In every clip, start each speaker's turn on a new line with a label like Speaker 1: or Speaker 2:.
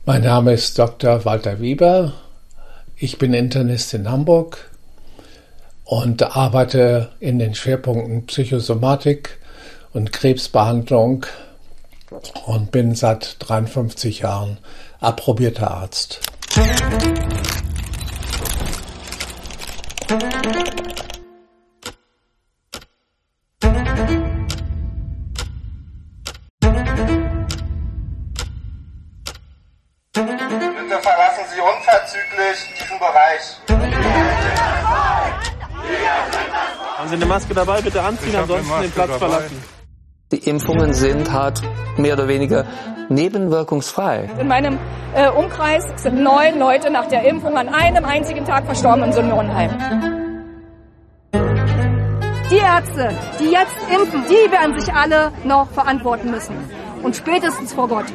Speaker 1: Mein Name ist Dr. Walter Wieber. Ich bin Internist in Hamburg und arbeite in den Schwerpunkten Psychosomatik und Krebsbehandlung und bin seit 53 Jahren approbierter Arzt.
Speaker 2: Bitte verlassen Sie unverzüglich diesen Bereich.
Speaker 3: Haben Sie eine Maske dabei? Bitte anziehen, ansonsten den Platz verlassen.
Speaker 4: Die Impfungen sind halt mehr oder weniger nebenwirkungsfrei.
Speaker 5: In meinem Umkreis sind 9 Leute nach der Impfung an einem einzigen Tag verstorben im Seniorenheim.
Speaker 6: Die Ärzte, die jetzt impfen, die werden sich alle noch verantworten müssen. Und spätestens vor Gott.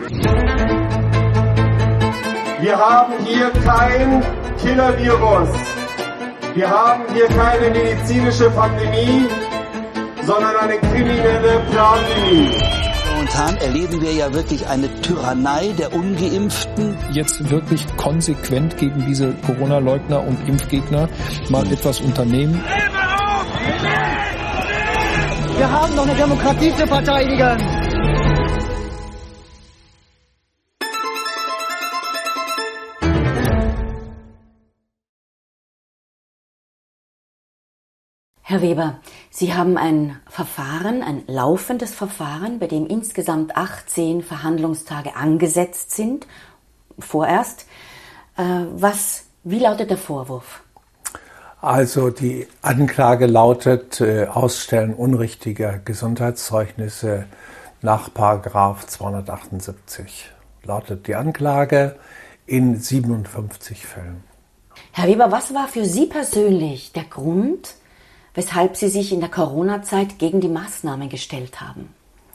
Speaker 2: Wir haben hier kein Killer-Virus. Wir haben hier keine medizinische Pandemie, sondern eine kriminelle Pandemie.
Speaker 7: Momentan erleben wir ja wirklich eine Tyrannei der Ungeimpften.
Speaker 8: Jetzt wirklich konsequent gegen diese Corona-Leugner und Impfgegner mal etwas unternehmen.
Speaker 9: Wir haben noch eine Demokratie zu verteidigen.
Speaker 10: Herr Weber, Sie haben ein Verfahren, ein laufendes Verfahren, bei dem insgesamt 18 Verhandlungstage angesetzt sind, vorerst. Wie lautet der Vorwurf?
Speaker 1: Also die Anklage lautet Ausstellen unrichtiger Gesundheitszeugnisse nach § 278. Lautet die Anklage in 57 Fällen.
Speaker 10: Herr Weber, was war für Sie persönlich der Grund, weshalb Sie sich in der Corona-Zeit gegen die Maßnahmen gestellt haben?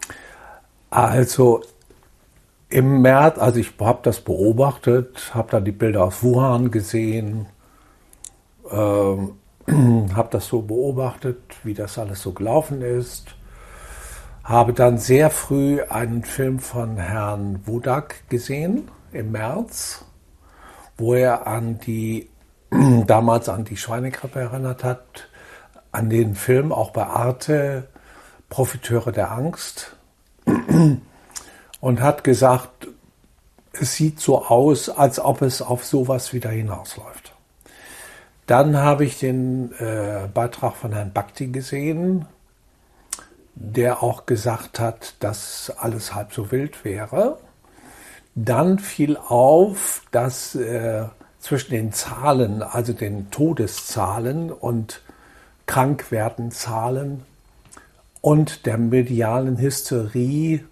Speaker 1: Also im März, also ich habe das beobachtet, habe da die Bilder aus Wuhan gesehen, habe das so beobachtet, wie das alles so gelaufen ist, habe dann sehr früh einen Film von Herrn Wodak gesehen im März, wo er damals an die Schweinegrippe erinnert hat, an den Film auch bei Arte, Profiteure der Angst, und hat gesagt, es sieht so aus, als ob es auf sowas wieder hinausläuft. Dann habe ich den Beitrag von Herrn Bhakti gesehen, der auch gesagt hat, dass alles halb so wild wäre. Dann fiel auf, dass zwischen den Zahlen, also den Todeszahlen und Krankwerdenzahlen und der medialen Hysterie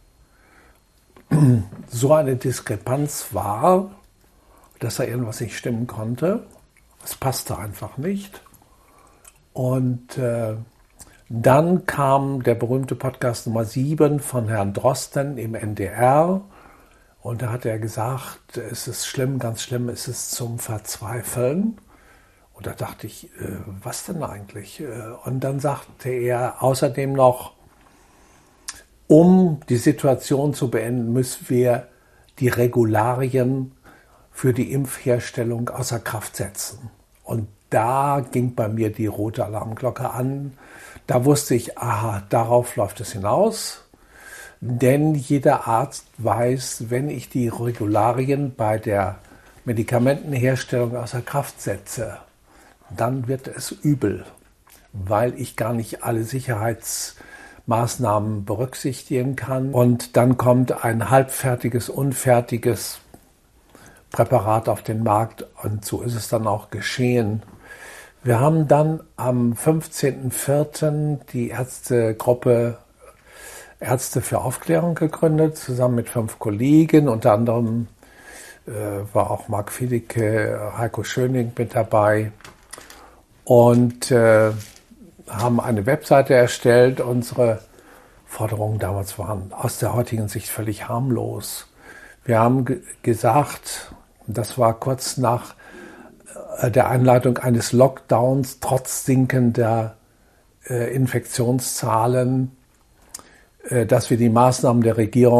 Speaker 1: so eine Diskrepanz war, dass da irgendwas nicht stimmen konnte. Es passte einfach nicht. Und dann kam der berühmte Podcast Nummer 7 von Herrn Drosten im NDR. Und da hat er gesagt, es ist schlimm, ganz schlimm, es ist zum Verzweifeln. Und da dachte ich, was denn eigentlich? Und dann sagte er außerdem noch, um die Situation zu beenden, müssen wir die Regularien für die Impfherstellung außer Kraft setzen. Und da ging bei mir die rote Alarmglocke an. Da wusste ich, aha, darauf läuft es hinaus. Denn jeder Arzt weiß, wenn ich die Regularien bei der Medikamentenherstellung außer Kraft setze, dann wird es übel, weil ich gar nicht alle Sicherheitsmaßnahmen berücksichtigen kann. Und dann kommt ein halbfertiges, unfertiges Präparat auf den Markt und so ist es dann auch geschehen. Wir haben dann am 15.04. die Ärztegruppe Ärzte für Aufklärung gegründet, zusammen mit 5 Kollegen, unter anderem war auch Marc Fiedeke, Heiko Schöning mit dabei. Und haben eine Webseite erstellt. Unsere Forderungen damals waren aus der heutigen Sicht völlig harmlos. Wir haben gesagt, das war kurz nach der Einleitung eines Lockdowns, trotz sinkender Infektionszahlen, dass wir die Maßnahmen der Regierung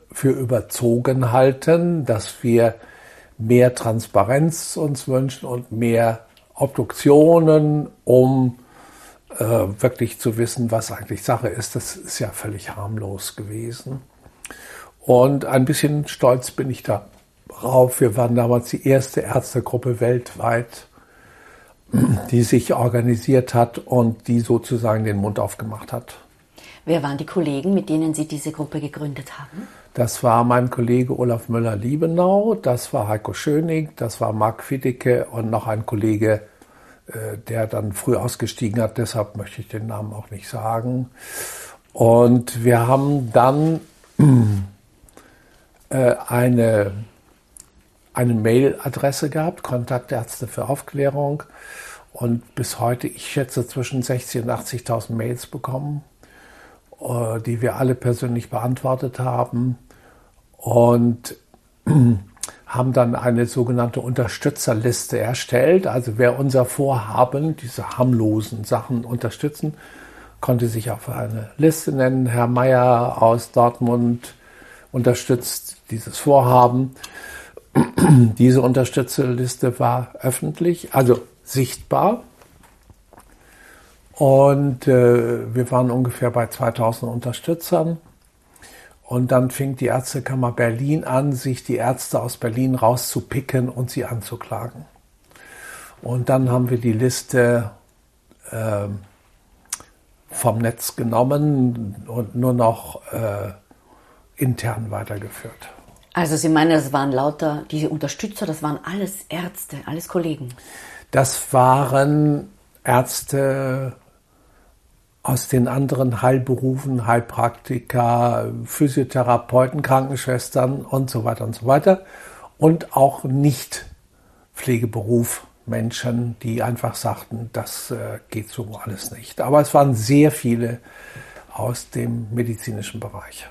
Speaker 1: für überzogen halten, dass wir mehr Transparenz uns wünschen und mehr Obduktionen, um wirklich zu wissen, was eigentlich Sache ist. Das ist ja völlig harmlos gewesen. Und ein bisschen stolz bin ich darauf. Wir waren damals die erste Ärztegruppe weltweit, die sich organisiert hat und die sozusagen den Mund aufgemacht hat.
Speaker 10: Wer waren die Kollegen, mit denen Sie diese Gruppe gegründet haben?
Speaker 1: Das war mein Kollege Olaf Müller-Liebenau, das war Heiko Schöning, das war Marc Fiedicke und noch ein Kollege, der dann früh ausgestiegen hat, deshalb möchte ich den Namen auch nicht sagen. Und wir haben dann eine Mailadresse gehabt, Kontaktärzte für Aufklärung, und bis heute, ich schätze, zwischen 60.000 und 80.000 Mails bekommen, die wir alle persönlich beantwortet haben, und haben dann eine sogenannte Unterstützerliste erstellt. Also wer unser Vorhaben, diese harmlosen Sachen unterstützen, konnte sich auf eine Liste nennen. Herr Meyer aus Dortmund unterstützt dieses Vorhaben. Diese Unterstützerliste war öffentlich, also sichtbar. Und wir waren ungefähr bei 2000 Unterstützern. Und dann fing die Ärztekammer Berlin an, sich die Ärzte aus Berlin rauszupicken und sie anzuklagen. Und dann haben wir die Liste vom Netz genommen und nur noch intern weitergeführt.
Speaker 10: Also Sie meinen, das waren lauter, diese Unterstützer, das waren alles Ärzte, alles Kollegen?
Speaker 1: Das waren Ärzte aus den anderen Heilberufen, Heilpraktiker, Physiotherapeuten, Krankenschwestern und so weiter und so weiter. Und auch Nicht-Pflegeberuf Menschen, die einfach sagten, das geht so alles nicht. Aber es waren sehr viele aus dem medizinischen Bereich.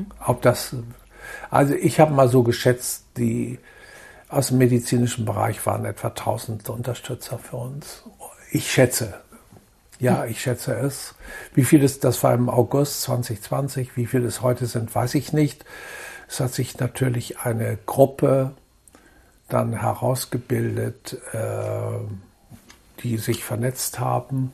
Speaker 1: Also ich habe mal so geschätzt, die aus dem medizinischen Bereich waren etwa 1000 Unterstützer für uns. Ich schätze. Ja, ich schätze es. Wie viel es, das war im August 2020, wie viel es heute sind, weiß ich nicht. Es hat sich natürlich eine Gruppe dann herausgebildet, die sich vernetzt haben.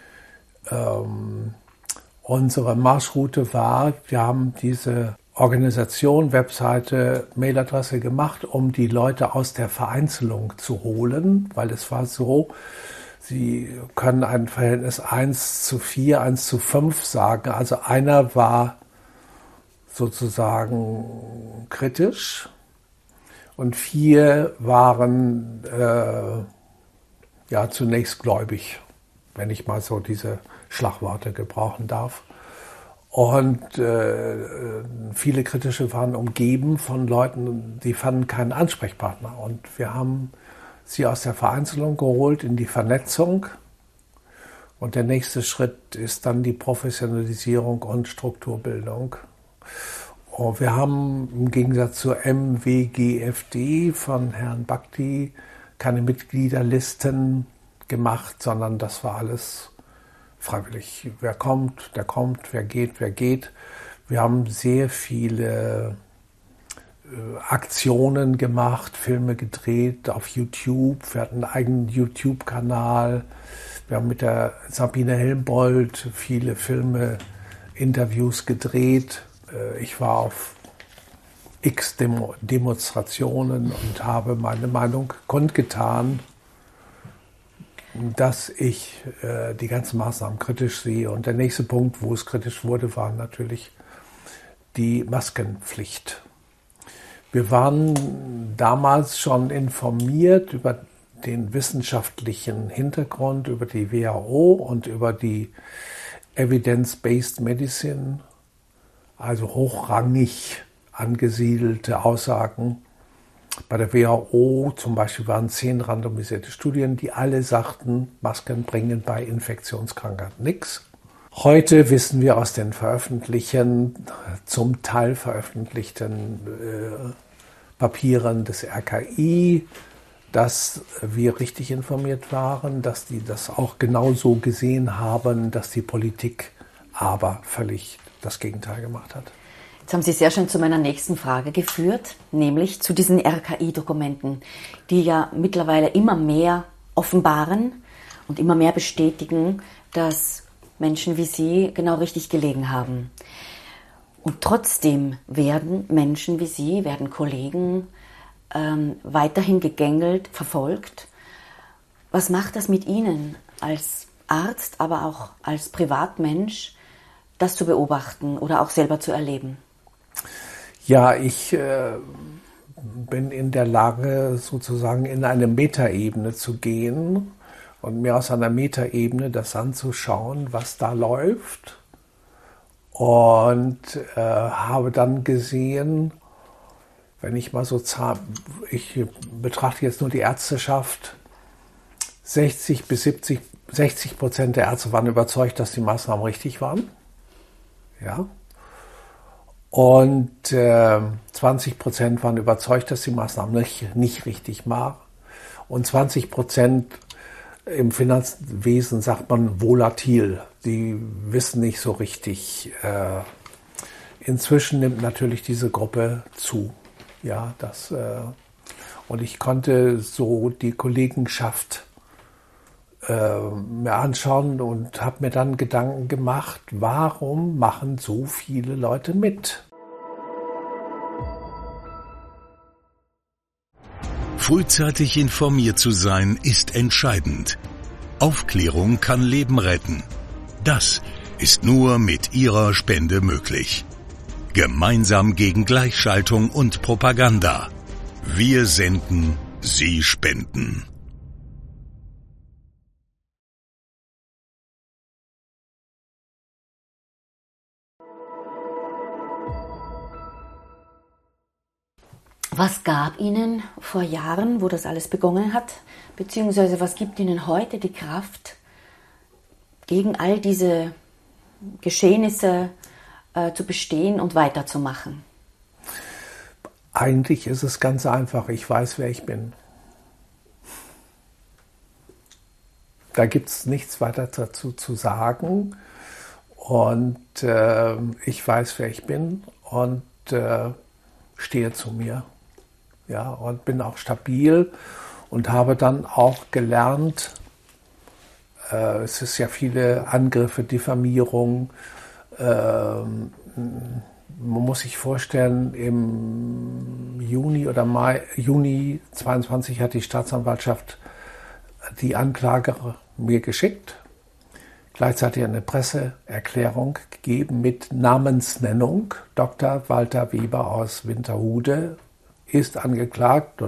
Speaker 1: Unsere Marschroute war, wir haben diese Organisation, Webseite, Mailadresse gemacht, um die Leute aus der Vereinzelung zu holen, weil es war so, Sie können ein Verhältnis 1:4, 1:5 sagen. Also einer war sozusagen kritisch und 4 waren zunächst gläubig, wenn ich mal so diese Schlagworte gebrauchen darf. Und viele Kritische waren umgeben von Leuten, die fanden keinen Ansprechpartner. Und wir haben sie aus der Vereinzelung geholt in die Vernetzung. Und der nächste Schritt ist dann die Professionalisierung und Strukturbildung. Und wir haben im Gegensatz zur MWGFD von Herrn Bhakti keine Mitgliederlisten gemacht, sondern das war alles freiwillig. Wer kommt, der kommt, wer geht. Wir haben sehr viele Aktionen gemacht, Filme gedreht auf YouTube. Wir hatten einen eigenen YouTube-Kanal. Wir haben mit der Sabine Helmbold viele Filme, Interviews gedreht. Ich war auf x Demonstrationen und habe meine Meinung kundgetan, dass ich die ganzen Maßnahmen kritisch sehe. Und der nächste Punkt, wo es kritisch wurde, war natürlich die Maskenpflicht. Wir waren damals schon informiert über den wissenschaftlichen Hintergrund, über die WHO und über die Evidence-Based Medicine, also hochrangig angesiedelte Aussagen. Bei der WHO zum Beispiel waren 10 randomisierte Studien, die alle sagten, Masken bringen bei Infektionskrankheiten nichts. Heute wissen wir aus den zum Teil veröffentlichten Papieren des RKI, dass wir richtig informiert waren, dass die das auch genauso gesehen haben, dass die Politik aber völlig das Gegenteil gemacht hat.
Speaker 10: Jetzt haben Sie sehr schön zu meiner nächsten Frage geführt, nämlich zu diesen RKI-Dokumenten, die ja mittlerweile immer mehr offenbaren und immer mehr bestätigen, dass Menschen wie Sie genau richtig gelegen haben. Und trotzdem werden Menschen wie Sie, werden Kollegen weiterhin gegängelt, verfolgt. Was macht das mit Ihnen als Arzt, aber auch als Privatmensch, das zu beobachten oder auch selber zu erleben?
Speaker 1: Ja, ich bin in der Lage, sozusagen in eine Metaebene zu gehen und mir aus einer Metaebene das anzuschauen, was da läuft. Und habe dann gesehen, wenn ich mal so ich betrachte jetzt nur die Ärzteschaft, 60% der Ärzte waren überzeugt, dass die Maßnahmen richtig waren. Ja. Und 20% waren überzeugt, dass die Maßnahmen nicht richtig waren. Und 20% im Finanzwesen sagt man volatil. Die wissen nicht so richtig. Inzwischen nimmt natürlich diese Gruppe zu. Ja, und ich konnte so die Kollegenschaft mir anschauen und habe mir dann Gedanken gemacht, warum machen so viele Leute mit?
Speaker 11: Frühzeitig informiert zu sein, ist entscheidend. Aufklärung kann Leben retten. Das ist nur mit Ihrer Spende möglich. Gemeinsam gegen Gleichschaltung und Propaganda. Wir senden, Sie spenden.
Speaker 10: Was gab Ihnen vor Jahren, wo das alles begonnen hat, beziehungsweise was gibt Ihnen heute die Kraft, gegen all diese Geschehnisse zu bestehen und weiterzumachen?
Speaker 1: Eigentlich ist es ganz einfach. Ich weiß, wer ich bin. Da gibt es nichts weiter dazu zu sagen. Und ich weiß, wer ich bin und stehe zu mir. Ja, und bin auch stabil und habe dann auch gelernt, es ist ja viele Angriffe, Diffamierung. Man muss sich vorstellen, im Juni 22 hat die Staatsanwaltschaft die Anklage mir geschickt. Gleichzeitig eine Presseerklärung gegeben mit Namensnennung. Dr. Walter Weber aus Winterhude ist angeklagt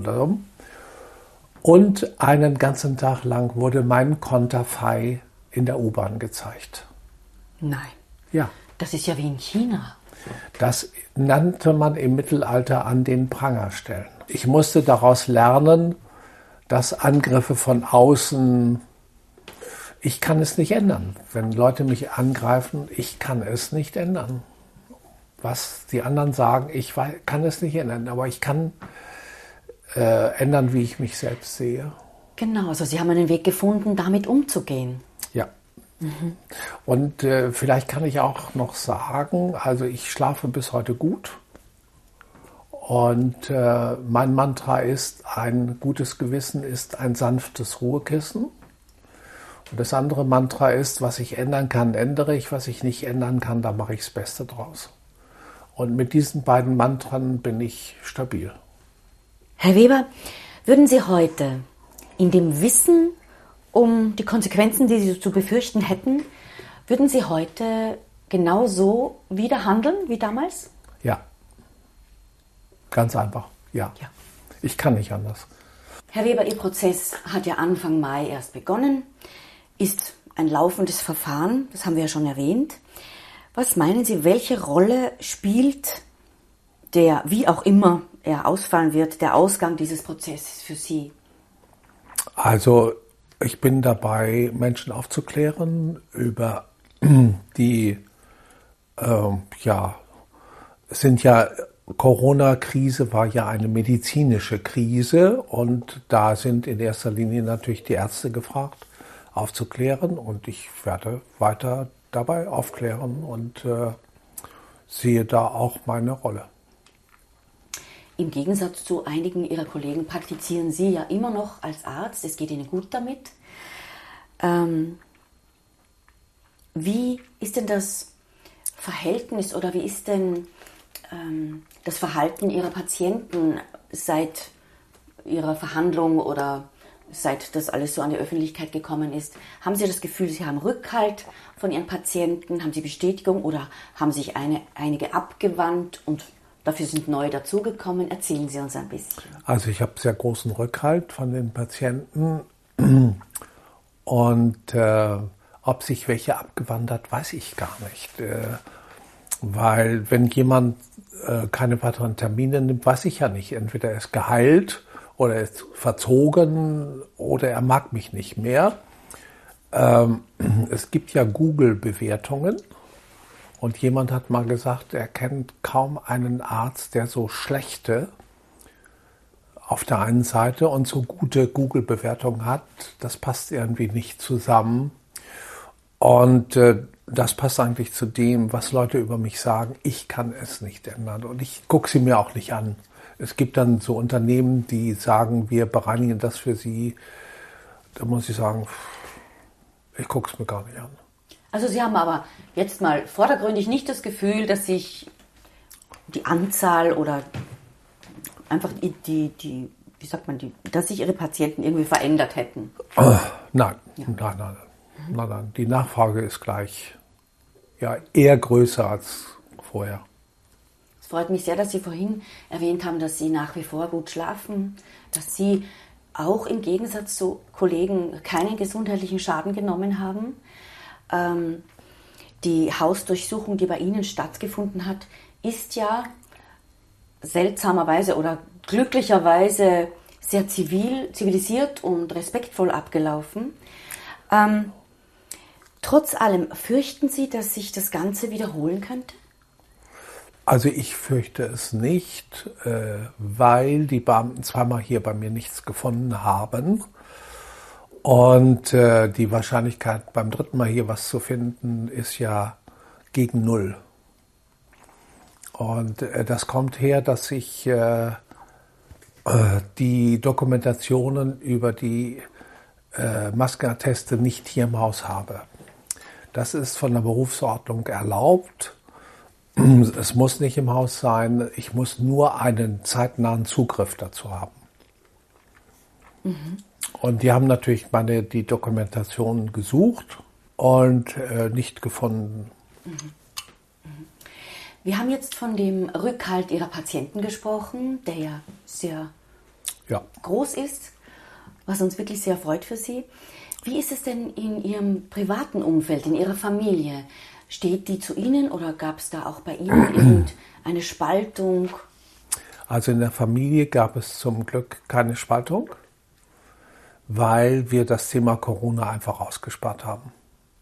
Speaker 1: und einen ganzen Tag lang wurde mein Konterfei in der U-Bahn gezeigt.
Speaker 10: Nein.
Speaker 1: Ja.
Speaker 10: Das ist ja wie in China.
Speaker 1: Das nannte man im Mittelalter an den Pranger stellen. Ich musste daraus lernen, dass Angriffe von außen, ich kann es nicht ändern. Wenn Leute mich angreifen, ich kann es nicht ändern. Was die anderen sagen, ich kann es nicht ändern, aber ich kann ändern, wie ich mich selbst sehe.
Speaker 10: Genau, also Sie haben einen Weg gefunden, damit umzugehen.
Speaker 1: Ja. Mhm. Und vielleicht kann ich auch noch sagen, also ich schlafe bis heute gut. Und mein Mantra ist, ein gutes Gewissen ist ein sanftes Ruhekissen. Und das andere Mantra ist, was ich ändern kann, ändere ich. Was ich nicht ändern kann, da mache ich das Beste draus. Und mit diesen beiden Mantren bin ich stabil.
Speaker 10: Herr Weber, würden Sie heute in dem Wissen um die Konsequenzen, die Sie zu befürchten hätten, würden Sie heute genauso wieder handeln wie damals?
Speaker 1: Ja. Ganz einfach, ja. Ich kann nicht anders.
Speaker 10: Herr Weber, Ihr Prozess hat ja Anfang Mai erst begonnen, ist ein laufendes Verfahren, das haben wir ja schon erwähnt. Was meinen Sie, welche Rolle spielt der, wie auch immer er ausfallen wird, der Ausgang dieses Prozesses für Sie?
Speaker 1: Also ich bin dabei, Menschen aufzuklären über die, Corona-Krise war ja eine medizinische Krise und da sind in erster Linie natürlich die Ärzte gefragt, aufzuklären und ich werde weiter dabei aufklären und sehe da auch meine Rolle.
Speaker 10: Im Gegensatz zu einigen Ihrer Kollegen praktizieren Sie ja immer noch als Arzt. Es geht Ihnen gut damit. Wie ist denn das Verhältnis oder wie ist denn das Verhalten Ihrer Patienten seit Ihrer Verhandlung oder seit das alles so an die Öffentlichkeit gekommen ist? Haben Sie das Gefühl, Sie haben Rückhalt von Ihren Patienten? Haben Sie Bestätigung oder haben sich einige abgewandt und dafür sind neue dazugekommen? Erzählen Sie uns ein bisschen.
Speaker 1: Also ich habe sehr großen Rückhalt von den Patienten und ob sich welche abgewandert, weiß ich gar nicht. Weil wenn jemand keine weiteren Termine nimmt, weiß ich ja nicht. Entweder er ist geheilt oder er ist verzogen oder er mag mich nicht mehr. Es gibt ja Google-Bewertungen und jemand hat mal gesagt, er kennt kaum einen Arzt, der so schlechte auf der einen Seite und so gute Google-Bewertungen hat. Das passt irgendwie nicht zusammen. Und das passt eigentlich zu dem, was Leute über mich sagen. Ich kann es nicht ändern und ich gucke sie mir auch nicht an. Es gibt dann so Unternehmen, die sagen, wir bereinigen das für sie. Da muss ich sagen, ich gucke es mir gar nicht an.
Speaker 10: Also Sie haben aber jetzt mal vordergründig nicht das Gefühl, dass sich die Anzahl oder einfach wie sagt man, dass sich Ihre Patienten irgendwie verändert hätten?
Speaker 1: Nein. Die Nachfrage ist gleich, ja, eher größer als vorher.
Speaker 10: Es freut mich sehr, dass Sie vorhin erwähnt haben, dass Sie nach wie vor gut schlafen, dass Sie auch im Gegensatz zu Kollegen keinen gesundheitlichen Schaden genommen haben. Die Hausdurchsuchung, die bei Ihnen stattgefunden hat, ist ja seltsamerweise oder glücklicherweise sehr zivilisiert und respektvoll abgelaufen. Trotz allem, fürchten Sie, dass sich das Ganze wiederholen könnte?
Speaker 1: Also ich fürchte es nicht, weil die Beamten zweimal hier bei mir nichts gefunden haben. Und die Wahrscheinlichkeit, beim dritten Mal hier was zu finden, ist ja gegen 0. Und das kommt her, dass ich die Dokumentationen über die Maskenatteste nicht hier im Haus habe. Das ist von der Berufsordnung erlaubt. Es muss nicht im Haus sein. Ich muss nur einen zeitnahen Zugriff dazu haben. Mhm. Und die haben natürlich die Dokumentation gesucht und nicht gefunden.
Speaker 10: Mhm. Mhm. Wir haben jetzt von dem Rückhalt Ihrer Patienten gesprochen, der ja sehr groß ist, was uns wirklich sehr freut für Sie. Wie ist es denn in Ihrem privaten Umfeld, in Ihrer Familie? Steht die zu Ihnen oder gab es da auch bei Ihnen irgendeine Spaltung?
Speaker 1: Also in der Familie gab es zum Glück keine Spaltung, weil wir das Thema Corona einfach ausgespart haben.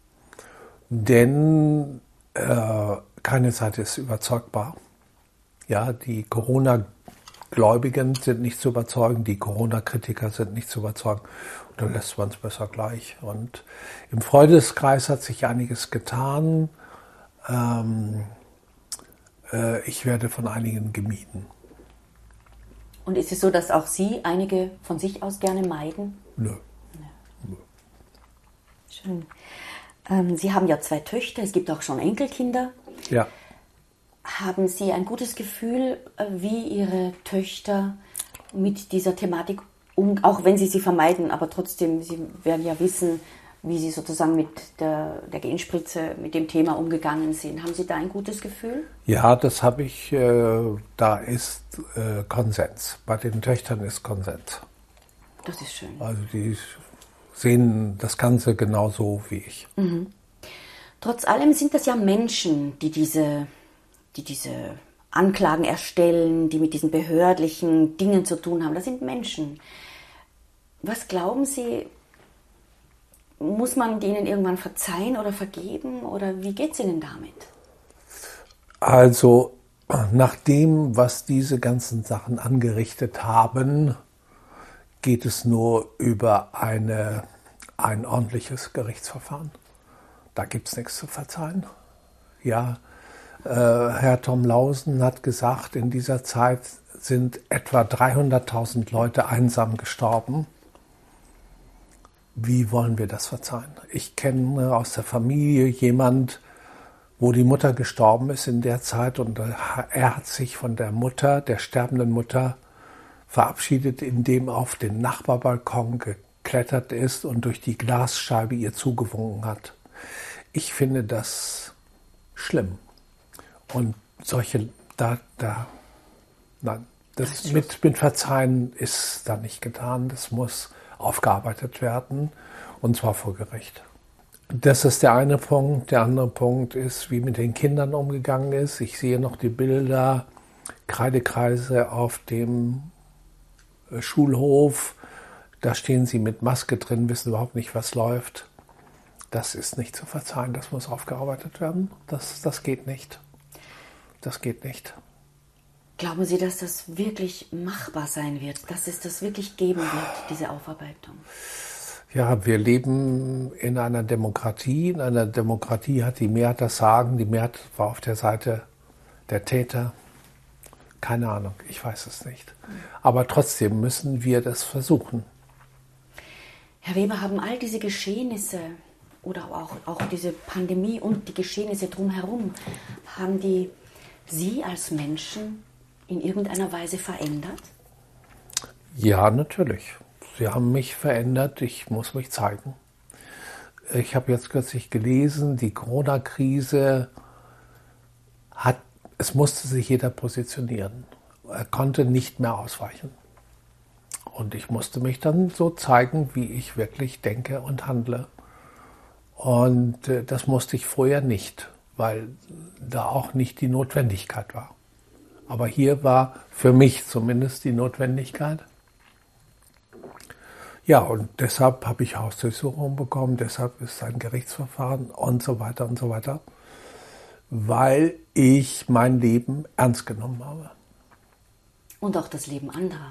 Speaker 1: Denn keine Seite ist überzeugbar. Ja, die Corona-Gläubigen sind nicht zu überzeugen, die Corona-Kritiker sind nicht zu überzeugen. Und dann lässt man es besser gleich. Und im Freundeskreis hat sich einiges getan. Ich werde von einigen gemieden.
Speaker 10: Und ist es so, dass auch Sie einige von sich aus gerne meiden?
Speaker 1: Nö.
Speaker 10: Schön. Sie haben ja 2 Töchter, es gibt auch schon Enkelkinder.
Speaker 1: Ja.
Speaker 10: Haben Sie ein gutes Gefühl, wie Ihre Töchter mit dieser Thematik auch wenn Sie sie vermeiden, aber trotzdem, Sie werden ja wissen, wie Sie sozusagen mit der Genspritze, mit dem Thema umgegangen sind. Haben Sie da ein gutes Gefühl?
Speaker 1: Ja, das habe ich. Da ist Konsens. Bei den Töchtern ist Konsens.
Speaker 10: Das ist schön.
Speaker 1: Also die sehen das Ganze genauso wie ich.
Speaker 10: Mhm. Trotz allem sind das ja Menschen, die diese Anklagen erstellen, die mit diesen behördlichen Dingen zu tun haben. Das sind Menschen. Was glauben Sie, muss man denen irgendwann verzeihen oder vergeben oder wie geht es Ihnen damit?
Speaker 1: Also nach dem, was diese ganzen Sachen angerichtet haben, geht es nur über ein ordentliches Gerichtsverfahren. Da gibt es nichts zu verzeihen. Ja, Herr Tom Lausen hat gesagt, in dieser Zeit sind etwa 300.000 Leute einsam gestorben. Wie wollen wir das verzeihen? Ich kenne aus der Familie jemand, wo die Mutter gestorben ist in der Zeit und er hat sich von der Mutter, der sterbenden Mutter, verabschiedet, indem er auf den Nachbarbalkon geklettert ist und durch die Glasscheibe ihr zugewunken hat. Ich finde das schlimm. Und solche, nein, das mit Verzeihen ist da nicht getan. Das muss aufgearbeitet werden, und zwar vor Gericht. Das ist der eine Punkt. Der andere Punkt ist, wie mit den Kindern umgegangen ist. Ich sehe noch die Bilder, Kreidekreise auf dem Schulhof. Da stehen sie mit Maske drin, wissen überhaupt nicht, was läuft. Das ist nicht zu verzeihen, das muss aufgearbeitet werden. Das geht nicht. Das geht nicht.
Speaker 10: Glauben Sie, dass das wirklich machbar sein wird, dass es das wirklich geben wird, diese Aufarbeitung?
Speaker 1: Ja, wir leben in einer Demokratie. In einer Demokratie hat die Mehrheit das Sagen. Die Mehrheit war auf der Seite der Täter. Keine Ahnung, ich weiß es nicht. Aber trotzdem müssen wir das versuchen.
Speaker 10: Herr Weber, haben all diese Geschehnisse oder auch diese Pandemie und die Geschehnisse drumherum, haben die Sie als Menschen in irgendeiner Weise verändert?
Speaker 1: Ja, natürlich. Sie haben mich verändert, ich muss mich zeigen. Ich habe jetzt kürzlich gelesen, die Corona-Krise es musste sich jeder positionieren. Er konnte nicht mehr ausweichen. Und ich musste mich dann so zeigen, wie ich wirklich denke und handle. Und das musste ich vorher nicht, weil da auch nicht die Notwendigkeit war. Aber hier war für mich zumindest die Notwendigkeit. Ja, und deshalb habe ich Hausdurchsuchungen bekommen, deshalb ist ein Gerichtsverfahren und so weiter und so weiter, weil ich mein Leben ernst genommen habe.
Speaker 10: Und auch das Leben anderer.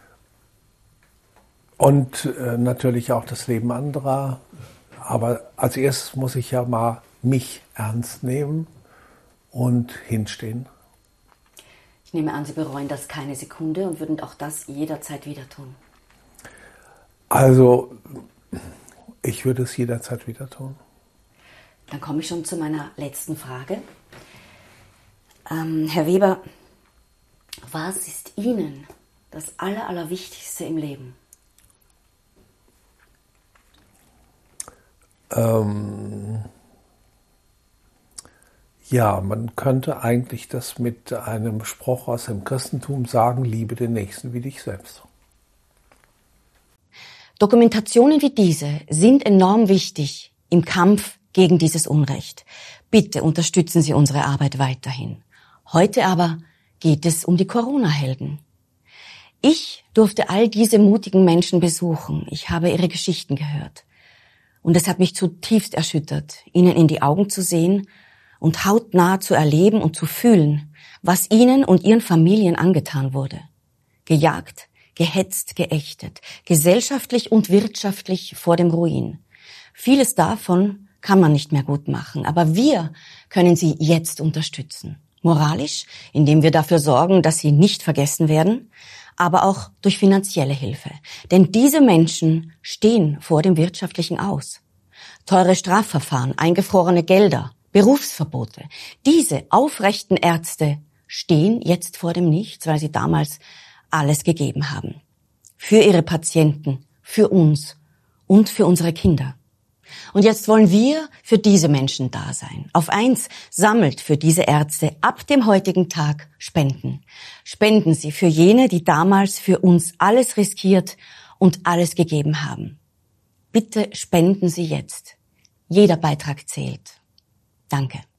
Speaker 1: Und natürlich auch das Leben anderer. Aber als erstes muss ich ja mal mich ernst nehmen und hinstehen.
Speaker 10: Ich nehme an, Sie bereuen das keine Sekunde und würden auch das jederzeit wieder tun.
Speaker 1: Also, ich würde es jederzeit wieder tun.
Speaker 10: Dann komme ich schon zu meiner letzten Frage. Herr Weber, was ist Ihnen das Allerwichtigste im Leben?
Speaker 1: Ja, man könnte eigentlich das mit einem Spruch aus dem Christentum sagen, liebe den Nächsten wie dich selbst.
Speaker 10: Dokumentationen wie diese sind enorm wichtig im Kampf gegen dieses Unrecht. Bitte unterstützen Sie unsere Arbeit weiterhin. Heute aber geht es um die Corona-Helden. Ich durfte all diese mutigen Menschen besuchen. Ich habe ihre Geschichten gehört. Und es hat mich zutiefst erschüttert, ihnen in die Augen zu sehen und hautnah zu erleben und zu fühlen, was ihnen und ihren Familien angetan wurde. Gejagt, gehetzt, geächtet, gesellschaftlich und wirtschaftlich vor dem Ruin. Vieles davon kann man nicht mehr gut machen, aber wir können sie jetzt unterstützen. Moralisch, indem wir dafür sorgen, dass sie nicht vergessen werden, aber auch durch finanzielle Hilfe. Denn diese Menschen stehen vor dem wirtschaftlichen Aus. Teure Strafverfahren, eingefrorene Gelder, Berufsverbote. Diese aufrechten Ärzte stehen jetzt vor dem Nichts, weil sie damals alles gegeben haben. Für ihre Patienten, für uns und für unsere Kinder. Und jetzt wollen wir für diese Menschen da sein. Auf 1 sammelt für diese Ärzte ab dem heutigen Tag Spenden. Spenden Sie für jene, die damals für uns alles riskiert und alles gegeben haben. Bitte spenden Sie jetzt. Jeder Beitrag zählt. Danke.